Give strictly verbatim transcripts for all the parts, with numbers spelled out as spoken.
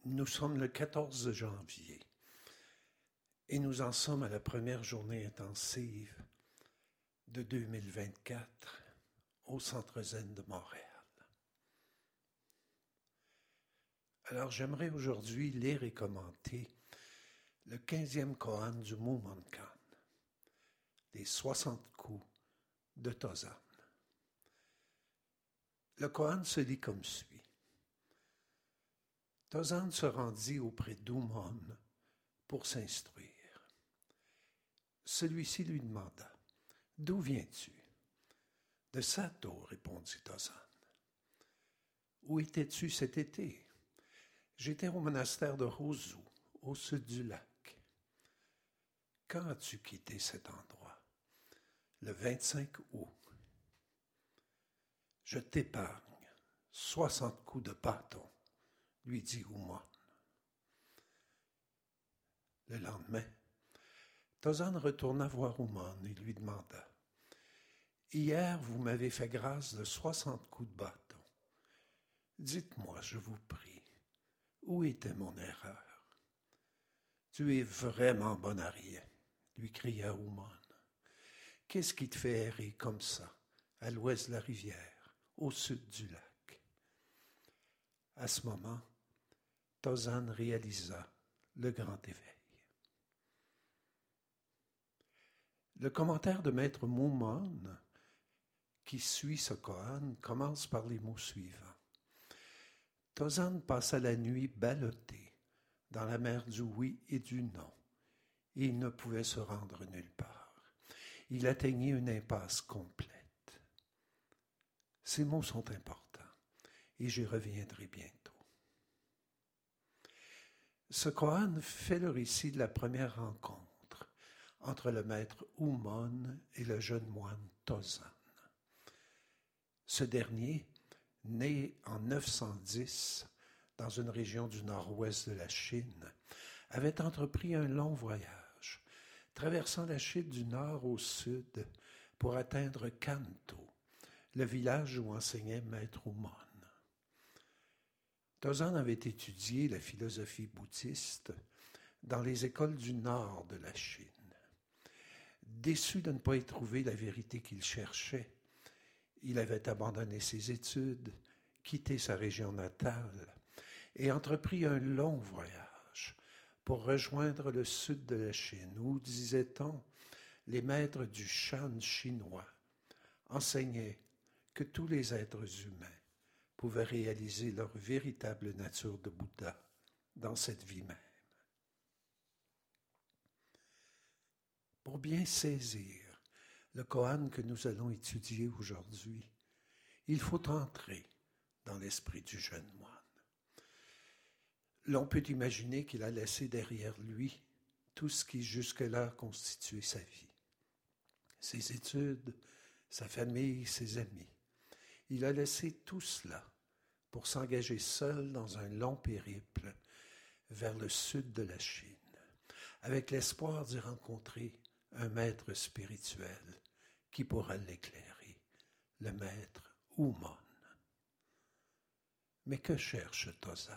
Nous sommes le quatorze janvier et nous en sommes à la première journée intensive de deux mille vingt-quatre au Centre Zen de Montréal. Alors j'aimerais aujourd'hui lire et commenter le quinzième koan du Mumonkan, les soixante coups de Tozan. Le koan se lit comme suit. Tozan se rendit auprès d'Umon pour s'instruire. Celui-ci lui demanda « D'où viens-tu » ?« De Sato, répondit Tozan. « Où étais-tu cet été ?»« J'étais au monastère de Hozu, au sud du lac. »« Quand as-tu quitté cet endroit ?»« Le vingt-cinq août. »« Je t'épargne soixante coups de bâton, » lui dit Umon. Le lendemain, Tozan retourna voir Umon et lui demanda « Hier, vous m'avez fait grâce de soixante coups de bâton. Dites-moi, je vous prie, où était mon erreur ?»« Tu es vraiment bon à rien, » lui cria Umon. « Qu'est-ce qui te fait errer comme ça, à l'ouest de la rivière, au sud du lac ?» À ce moment, Tozan réalisa le grand éveil. Le commentaire de Maître Mumon, qui suit ce koan, commence par les mots suivants. Tozan passa la nuit ballotté dans la mer du oui et du non, et il ne pouvait se rendre nulle part. Il atteignit une impasse complète. Ces mots sont importants, et j'y reviendrai bientôt. Ce koan fait le récit de la première rencontre entre le maître Umon et le jeune moine Tozan. Ce dernier, né en neuf cent dix dans une région du nord-ouest de la Chine, avait entrepris un long voyage, traversant la Chine du nord au sud pour atteindre Kanto, le village où enseignait maître Umon. Tozan avait étudié la philosophie bouddhiste dans les écoles du nord de la Chine. Déçu de ne pas y trouver la vérité qu'il cherchait, il avait abandonné ses études, quitté sa région natale et entrepris un long voyage pour rejoindre le sud de la Chine où, disait-on, les maîtres du Shan chinois enseignaient que tous les êtres humains pouvaient réaliser leur véritable nature de Bouddha dans cette vie même. Pour bien saisir le koan que nous allons étudier aujourd'hui, il faut entrer dans l'esprit du jeune moine. L'on peut imaginer qu'il a laissé derrière lui tout ce qui jusque-là constituait sa vie. Ses études, sa famille, ses amis. Il a laissé tout cela pour s'engager seul dans un long périple vers le sud de la Chine, avec l'espoir d'y rencontrer un maître spirituel qui pourra l'éclairer, le maître Umon. Mais que cherche Tozan?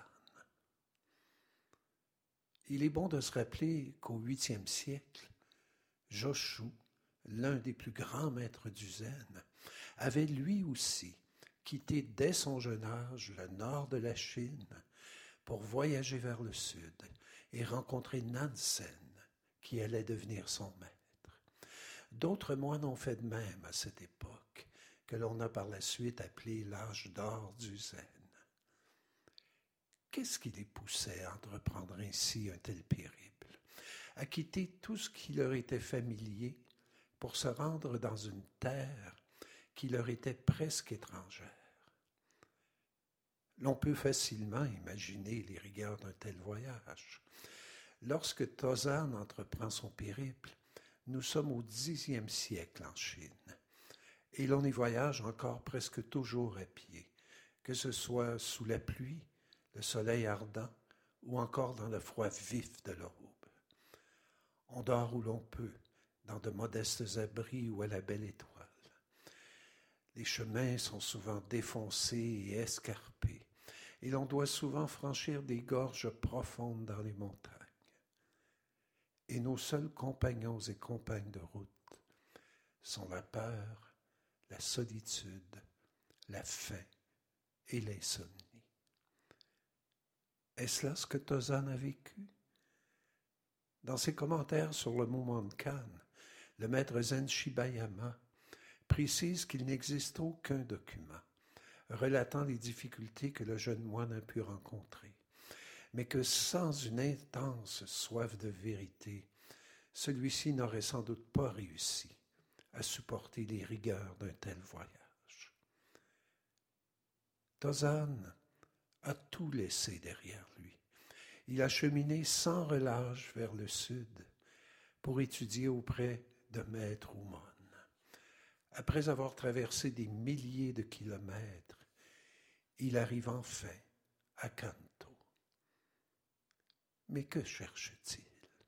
Il est bon de se rappeler qu'au huitième siècle, Joshu, l'un des plus grands maîtres du Zen, avait lui aussi quitté dès son jeune âge le nord de la Chine pour voyager vers le sud et rencontrer Nansen, qui allait devenir son maître. D'autres moines ont fait de même à cette époque, que l'on a par la suite appelé l'âge d'or du Zen. Qu'est-ce qui les poussait à entreprendre ainsi un tel périple, à quitter tout ce qui leur était familier pour se rendre dans une terre qui leur était presque étrangère? L'on peut facilement imaginer les rigueurs d'un tel voyage. Lorsque Tozan entreprend son périple, nous sommes au dixième siècle en Chine, et l'on y voyage encore presque toujours à pied, que ce soit sous la pluie, le soleil ardent, ou encore dans le froid vif de l'aube. On dort où l'on peut, dans de modestes abris ou à la belle étoile. Les chemins sont souvent défoncés et escarpés, et l'on doit souvent franchir des gorges profondes dans les montagnes. Et nos seuls compagnons et compagnes de route sont la peur, la solitude, la faim et l'insomnie. Est-ce là ce que Tozan a vécu? Dans ses commentaires sur le Mumonkan, le maître Zen Shibayama précise qu'il n'existe aucun document relatant les difficultés que le jeune moine a pu rencontrer, mais que sans une intense soif de vérité, celui-ci n'aurait sans doute pas réussi à supporter les rigueurs d'un tel voyage. Tozan a tout laissé derrière lui. Il a cheminé sans relâche vers le sud pour étudier auprès de Maître Umon. Après avoir traversé des milliers de kilomètres, il arrive enfin à Kanto. Mais que cherche-t-il?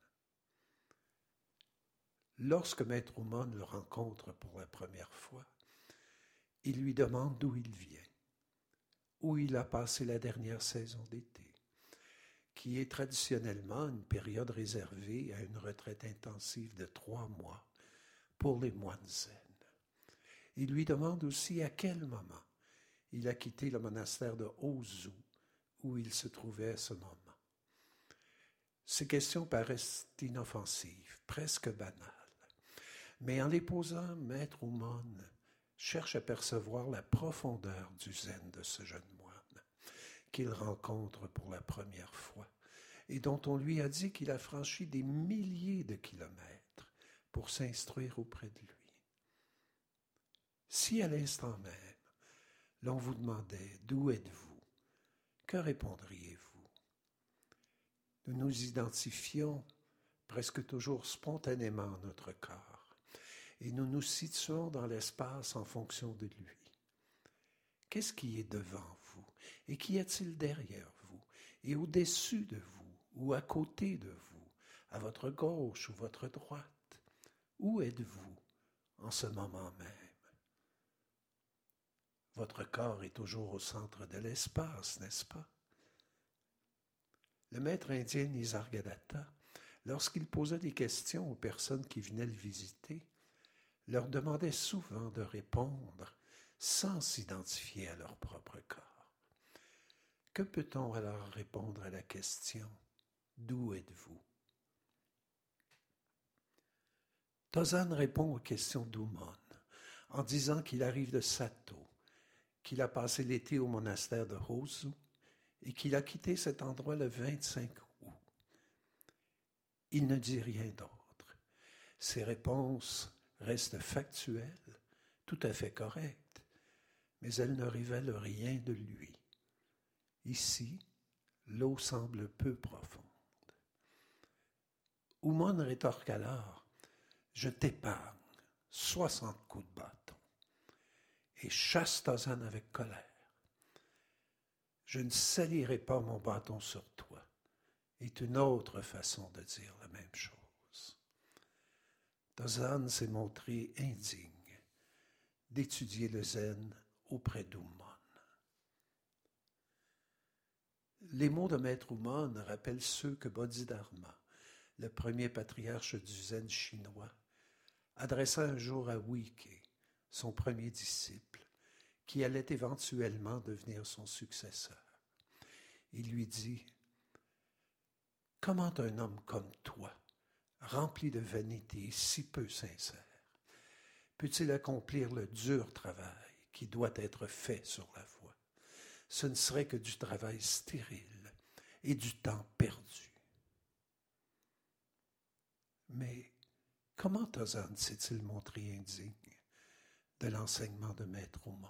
Lorsque Maître Umon le rencontre pour la première fois, il lui demande d'où il vient, où il a passé la dernière saison d'été, qui est traditionnellement une période réservée à une retraite intensive de trois mois pour les moines zen. Il lui demande aussi à quel moment il a quitté le monastère de Ozu, où il se trouvait à ce moment. Ces questions paraissent inoffensives, presque banales. Mais en les posant, Maître Umon cherche à percevoir la profondeur du zen de ce jeune moine qu'il rencontre pour la première fois et dont on lui a dit qu'il a franchi des milliers de kilomètres pour s'instruire auprès de lui. Si à l'instant même, l'on vous demandait « D'où êtes-vous » que répondriez-vous? Nous nous identifions presque toujours spontanément notre corps et nous nous situons dans l'espace en fonction de lui. Qu'est-ce qui est devant vous et qu'y a-t-il derrière vous et au-dessus de vous ou à côté de vous, à votre gauche ou votre droite? Où êtes-vous en ce moment même? Votre corps est toujours au centre de l'espace, n'est-ce pas? Le maître indien Nisargadatta, lorsqu'il posait des questions aux personnes qui venaient le visiter, leur demandait souvent de répondre sans s'identifier à leur propre corps. Que peut-on alors répondre à la question « D'où êtes-vous » Tozan répond aux questions d'Umon en disant qu'il arrive de Sato, qu'il a passé l'été au monastère de Hozu et qu'il a quitté cet endroit le vingt-cinq août. Il ne dit rien d'autre. Ses réponses restent factuelles, tout à fait correctes, mais elles ne révèlent rien de lui. Ici, l'eau semble peu profonde. Umon rétorque alors « Je t'épargne soixante coups de bâton » et chasse Tozan avec colère. « Je ne salirai pas mon bâton sur toi » est une autre façon de dire la même chose. Tozan s'est montré indigne d'étudier le zen auprès d'Umon. Les mots de Maître Umon rappellent ceux que Bodhidharma, le premier patriarche du zen chinois, adressa un jour à Huike, son premier disciple, qui allait éventuellement devenir son successeur. Il lui dit « Comment un homme comme toi, rempli de vanité et si peu sincère, peut-il accomplir le dur travail qui doit être fait sur la voie? Ce ne serait que du travail stérile et du temps perdu. » Mais comment Tozan s'est-il montré indigne de l'enseignement de Maître Umon?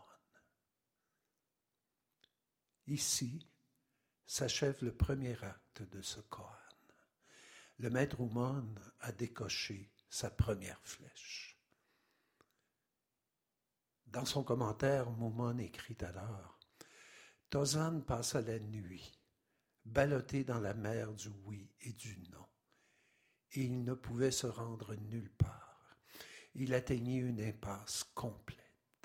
Ici s'achève le premier acte de ce koan. Le Maître Umon a décoché sa première flèche. Dans son commentaire, Umon écrit alors « Tozan passa la nuit, ballotté dans la mer du oui et du non, et il ne pouvait se rendre nulle part. Il atteignit une impasse complète. »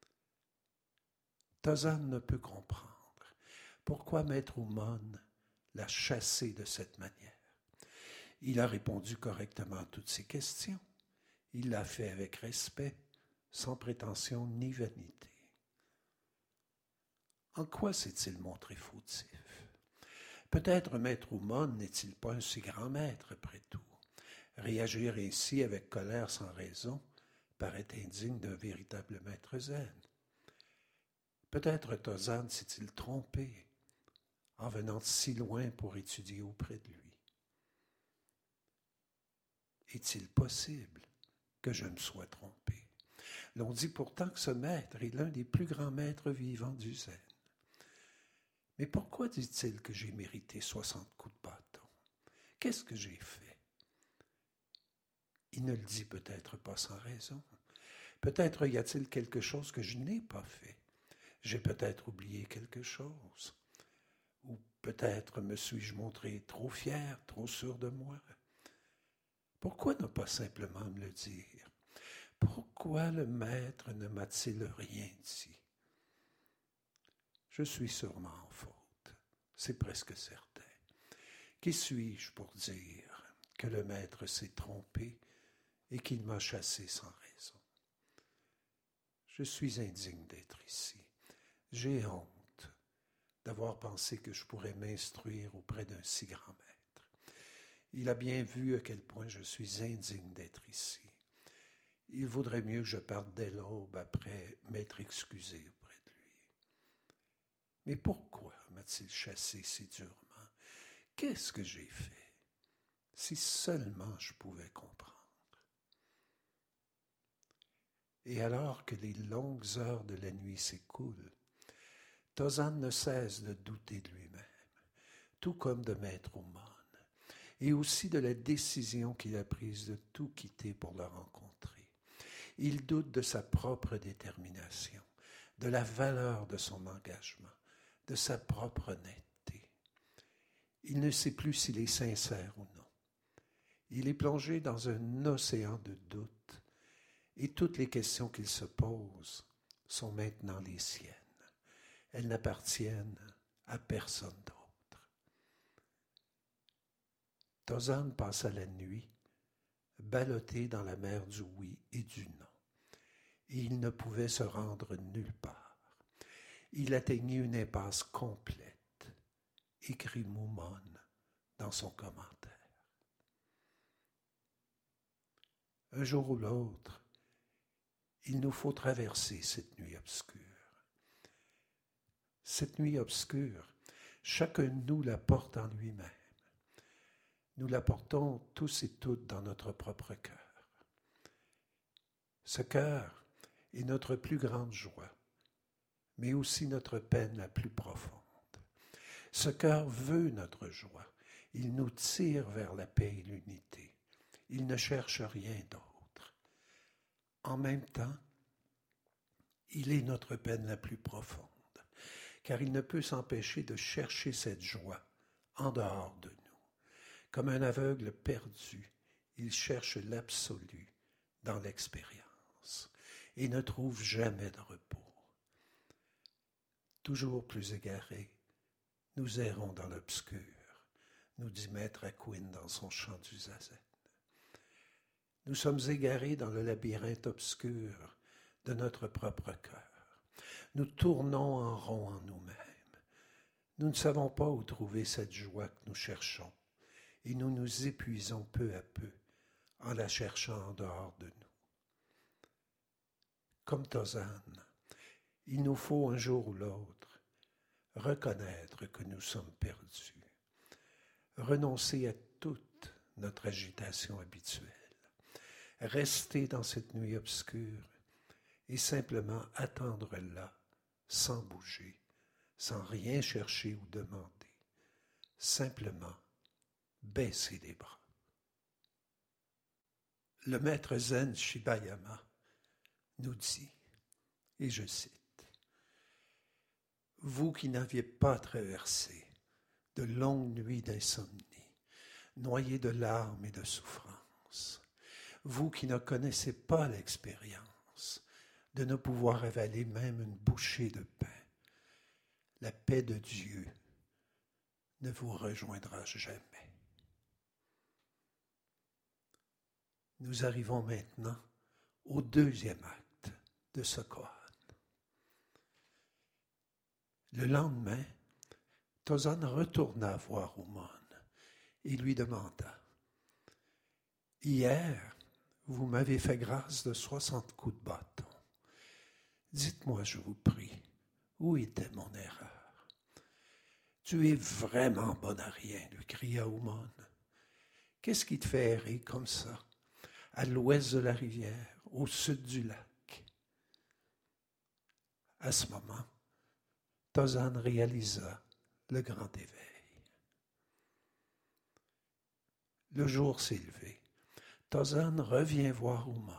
Tozan ne peut comprendre pourquoi Maître Oumon l'a chassé de cette manière. Il a répondu correctement à toutes ses questions. Il l'a fait avec respect, sans prétention ni vanité. En quoi s'est-il montré fautif? Peut-être Maître Oumon n'est-il pas un si grand maître, après tout. Réagir ainsi avec colère sans raison paraît indigne d'un véritable maître zen. Peut-être Tozan s'est-il trompé en venant si loin pour étudier auprès de lui. Est-il possible que je me sois trompé? L'on dit pourtant que ce maître est l'un des plus grands maîtres vivants du zen. Mais pourquoi dit-il que j'ai mérité soixante coups de bâton? Qu'est-ce que j'ai fait? Il ne le dit peut-être pas sans raison. Peut-être y a-t-il quelque chose que je n'ai pas fait. J'ai peut-être oublié quelque chose. Ou peut-être me suis-je montré trop fier, trop sûr de moi. Pourquoi ne pas simplement me le dire? Pourquoi le maître ne m'a-t-il rien dit? Je suis sûrement en faute, c'est presque certain. Qui suis-je pour dire que le maître s'est trompé et qu'il m'a chassé sans raison? Je suis indigne d'être ici. J'ai honte d'avoir pensé que je pourrais m'instruire auprès d'un si grand maître. Il a bien vu à quel point je suis indigne d'être ici. Il vaudrait mieux que je parte dès l'aube après m'être excusé auprès de lui. Mais pourquoi m'a-t-il chassé si durement? Qu'est-ce que j'ai fait? Si seulement je pouvais comprendre. Et alors que les longues heures de la nuit s'écoulent, Tozan ne cesse de douter de lui-même, tout comme de Maître Oumon, et aussi de la décision qu'il a prise de tout quitter pour le rencontrer. Il doute de sa propre détermination, de la valeur de son engagement, de sa propre honnêteté. Il ne sait plus s'il est sincère ou non. Il est plongé dans un océan de doutes et toutes les questions qu'il se pose sont maintenant les siennes. Elles n'appartiennent à personne d'autre. Tozan passa la nuit ballotté dans la mer du oui et du non. Et il ne pouvait se rendre nulle part. Il atteignit une impasse complète, écrit Moumon dans son commentaire. Un jour ou l'autre, il nous faut traverser cette nuit obscure. Cette nuit obscure, chacun de nous la porte en lui-même. Nous la portons tous et toutes dans notre propre cœur. Ce cœur est notre plus grande joie, mais aussi notre peine la plus profonde. Ce cœur veut notre joie. Il nous tire vers la paix et l'unité. Il ne cherche rien d'autre. En même temps, il est notre peine la plus profonde, car il ne peut s'empêcher de chercher cette joie en dehors de nous. Comme un aveugle perdu, il cherche l'absolu dans l'expérience et ne trouve jamais de repos. Toujours plus égarés, nous errons dans l'obscur, nous dit Maître Akuin dans son chant du zazen. Nous sommes égarés dans le labyrinthe obscur de notre propre cœur. Nous tournons en rond en nous-mêmes. Nous ne savons pas où trouver cette joie que nous cherchons et nous nous épuisons peu à peu en la cherchant en dehors de nous. Comme Tozan, il nous faut un jour ou l'autre reconnaître que nous sommes perdus, renoncer à toute notre agitation habituelle, rester dans cette nuit obscure et simplement attendre là, sans bouger, sans rien chercher ou demander, simplement baisser les bras. Le maître zen Shibayama nous dit, et je cite, « Vous qui n'aviez pas traversé de longues nuits d'insomnie, noyés de larmes et de souffrances, vous qui ne connaissez pas l'expérience de ne pouvoir avaler même une bouchée de pain, la paix de Dieu ne vous rejoindra jamais. Nous arrivons maintenant au deuxième acte de ce koan. Le lendemain, Tozan retourna voir Umon et lui demanda « Hier, vous m'avez fait grâce de soixante coups de bâton. Dites-moi, je vous prie, où était mon erreur? » « Tu es vraiment bon à rien, lui cria Umon. « Qu'est-ce qui te fait errer comme ça, à l'ouest de la rivière, au sud du lac? » À ce moment, Tozan réalisa le grand éveil. Le jour s'est levé. Tozan revient voir Umon.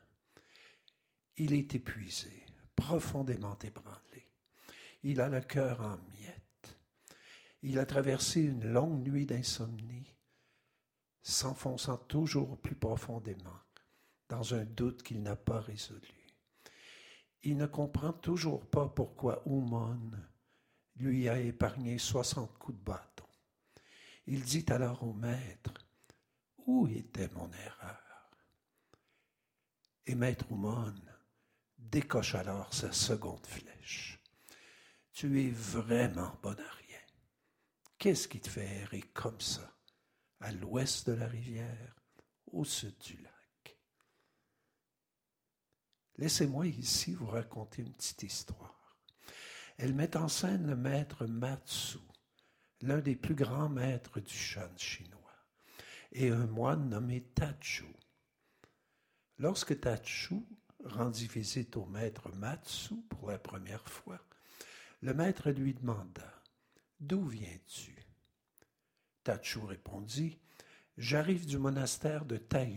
Il est épuisé, profondément ébranlé. Il a le cœur en miettes. Il a traversé une longue nuit d'insomnie, s'enfonçant toujours plus profondément dans un doute qu'il n'a pas résolu. Il ne comprend toujours pas pourquoi Umon lui a épargné soixante coups de bâton. Il dit alors au maître, « Où était mon erreur? » Et maître Umon décoche alors sa seconde flèche. « Tu es vraiment bon à rien. Qu'est-ce qui te fait errer comme ça, à l'ouest de la rivière, au sud du lac? » Laissez-moi ici vous raconter une petite histoire. Elle met en scène le maître Matsu, l'un des plus grands maîtres du Shan chinois, et un moine nommé Tachu. Lorsque Tachu rendit visite au maître Matsu pour la première fois, le maître lui demanda « D'où viens-tu? » Tachu répondit « J'arrive du monastère de Taiyun. »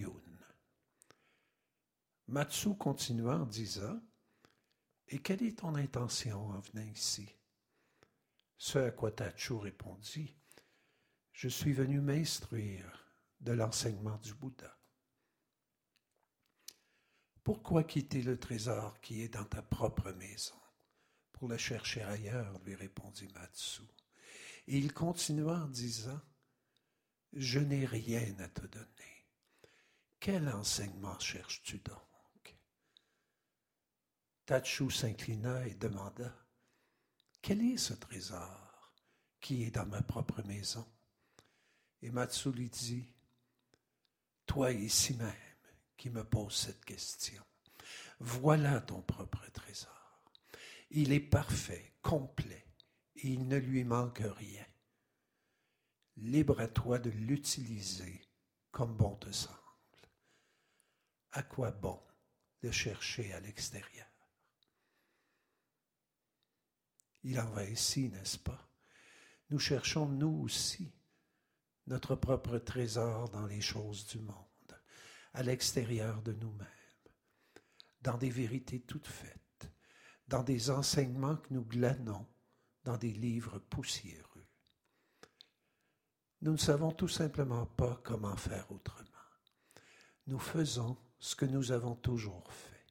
Matsu continua en disant « Et quelle est ton intention en venant ici? » Ce à quoi Tachu répondit « Je suis venu m'instruire de l'enseignement du Bouddha. » « Pourquoi quitter le trésor qui est dans ta propre maison pour le chercher ailleurs? » lui répondit Matsu. Et il continua en disant « Je n'ai rien à te donner. Quel enseignement cherches-tu donc? » Tachu s'inclina et demanda « Quel est ce trésor qui est dans ma propre maison? » Et Matsu lui dit « Toi ici même qui me poses cette question, voilà ton propre trésor. Il est parfait, complet, et il ne lui manque rien. Libre à toi de l'utiliser comme bon te semble. À quoi bon le chercher à l'extérieur? » Il en va ainsi, n'est-ce pas? Nous cherchons, nous aussi, notre propre trésor dans les choses du monde, à l'extérieur de nous-mêmes, dans des vérités toutes faites, dans des enseignements que nous glanons dans des livres poussiéreux. Nous ne savons tout simplement pas comment faire autrement. Nous faisons ce que nous avons toujours fait.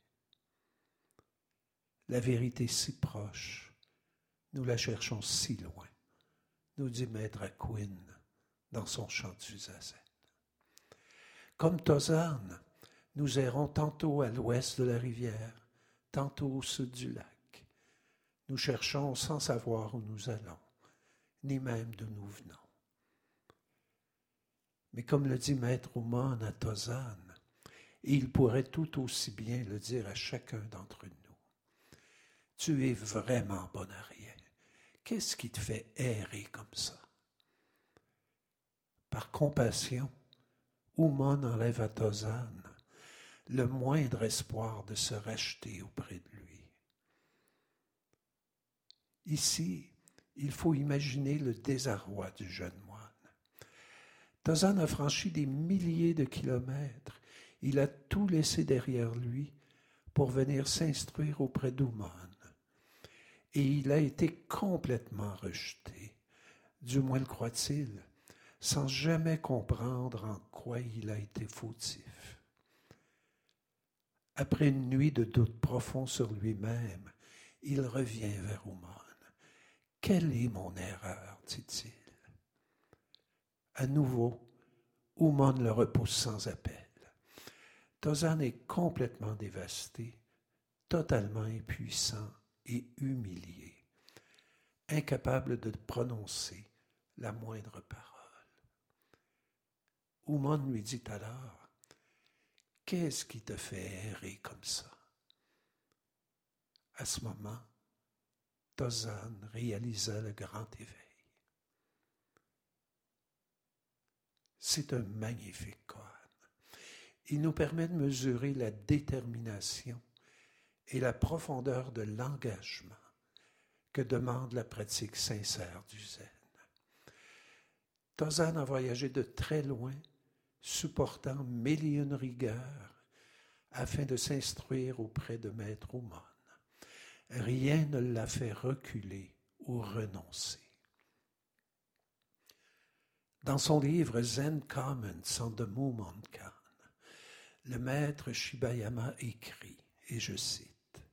La vérité si proche, nous la cherchons si loin, nous dit Maître Akuin dans son chant du zazen. Comme Tozan, nous errons tantôt à l'ouest de la rivière, tantôt au sud du lac. Nous cherchons sans savoir où nous allons, ni même d'où nous venons. Mais comme le dit Maître Umon à Tozan, et il pourrait tout aussi bien le dire à chacun d'entre nous, tu es vraiment bon à rien. Qu'est-ce qui te fait errer comme ça? Par compassion, Umon enlève à Tozan le moindre espoir de se racheter auprès de lui. Ici, il faut imaginer le désarroi du jeune moine. Tozan a franchi des milliers de kilomètres. Il a tout laissé derrière lui pour venir s'instruire auprès d'Umon. Et il a été complètement rejeté, du moins le croit-il, sans jamais comprendre en quoi il a été fautif. Après une nuit de doute profond sur lui-même, il revient vers Umon. Quelle est mon erreur, dit-il. À nouveau, Oumon le repousse sans appel. Tozan est complètement dévasté, totalement impuissant et humilié, incapable de prononcer la moindre parole. Oumon lui dit alors, « Qu'est-ce qui te fait errer comme ça? » À ce moment, Tozan réalisa le grand éveil. C'est un magnifique koan. Il nous permet de mesurer la détermination et la profondeur de l'engagement que demande la pratique sincère du zen. Tozan a voyagé de très loin, supportant mille et une rigueurs, afin de s'instruire auprès de Maître Oumon. Rien ne l'a fait reculer ou renoncer. Dans son livre Zen Comments on the Mumonkan, le maître Shibayama écrit, et je cite,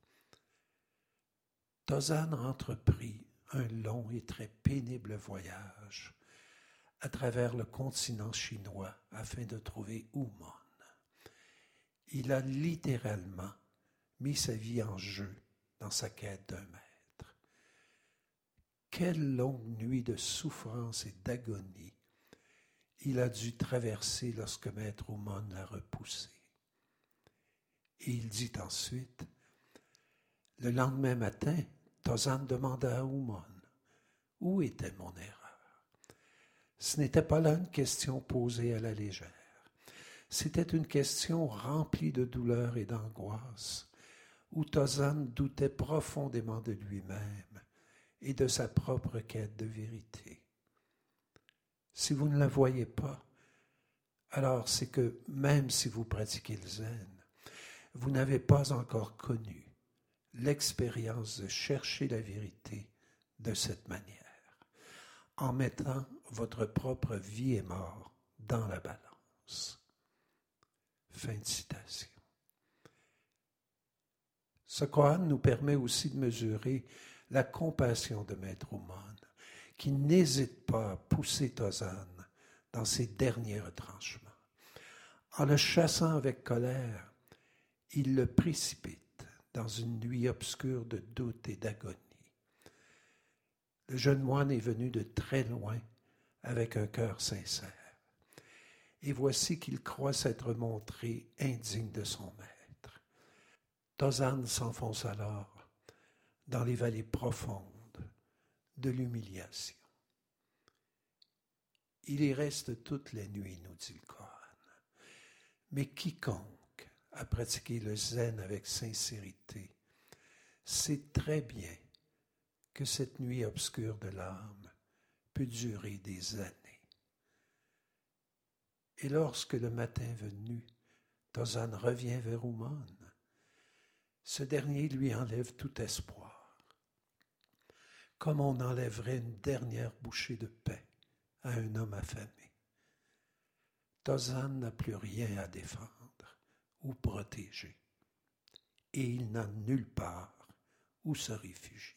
« Tozan entreprit un long et très pénible voyage à travers le continent chinois afin de trouver Oumon. Il a littéralement mis sa vie en jeu dans sa quête d'un maître. Quelle longue nuit de souffrance et d'agonie il a dû traverser lorsque Maître Oumon l'a repoussé. Et il dit ensuite, le lendemain matin, Tozan demanda à Oumon, où était mon erreur? Ce n'était pas là une question posée à la légère. C'était une question remplie de douleur et d'angoisse, où Tozan doutait profondément de lui-même et de sa propre quête de vérité. Si vous ne la voyez pas, alors c'est que même si vous pratiquez le zen, vous n'avez pas encore connu l'expérience de chercher la vérité de cette manière, en mettant votre propre vie et mort dans la balance. Fin de citation. Ce koan nous permet aussi de mesurer la compassion de Maître Oumon, qui n'hésite pas à pousser Tozan dans ses derniers retranchements. En le chassant avec colère, il le précipite dans une nuit obscure de doute et d'agonie. Le jeune moine est venu de très loin avec un cœur sincère. Et voici qu'il croit s'être montré indigne de son maître. Tozan s'enfonce alors dans les vallées profondes de l'humiliation. Il y reste toute la nuit, nous dit le koan. Mais quiconque a pratiqué le zen avec sincérité sait très bien que cette nuit obscure de l'âme peut durer des années. Et lorsque le matin venu, Tozan revient vers Oumon, ce dernier lui enlève tout espoir, comme on enlèverait une dernière bouchée de pain à un homme affamé. Tozan n'a plus rien à défendre ou protéger, et il n'a nulle part où se réfugier.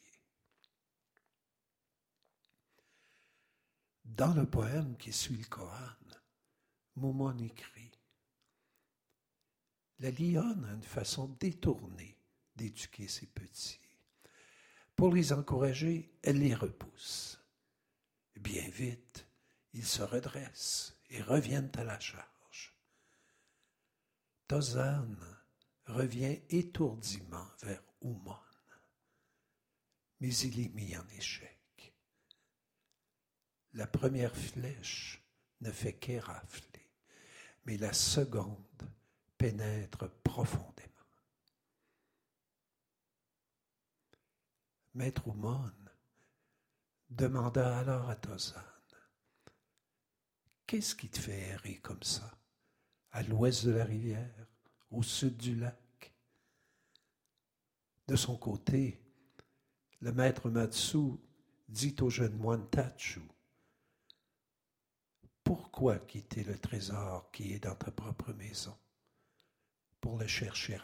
Dans le poème qui suit le koan, Oumon écrit « La lionne a une façon détournée d'éduquer ses petits. Pour les encourager, elle les repousse. Bien vite, ils se redressent et reviennent à la charge. Tozan revient étourdiment vers Oumon, mais il est mis en échec. La première flèche ne fait qu'érafler, mais la seconde pénètre profondément. Maître Oumon demanda alors à Tozan, « Qu'est-ce qui te fait errer comme ça, à l'ouest de la rivière, au sud du lac? » De son côté, le maître Matsu dit au jeune moine Tachu, « Pourquoi quitter le trésor qui est dans ta propre maison pour le chercher ailleurs? »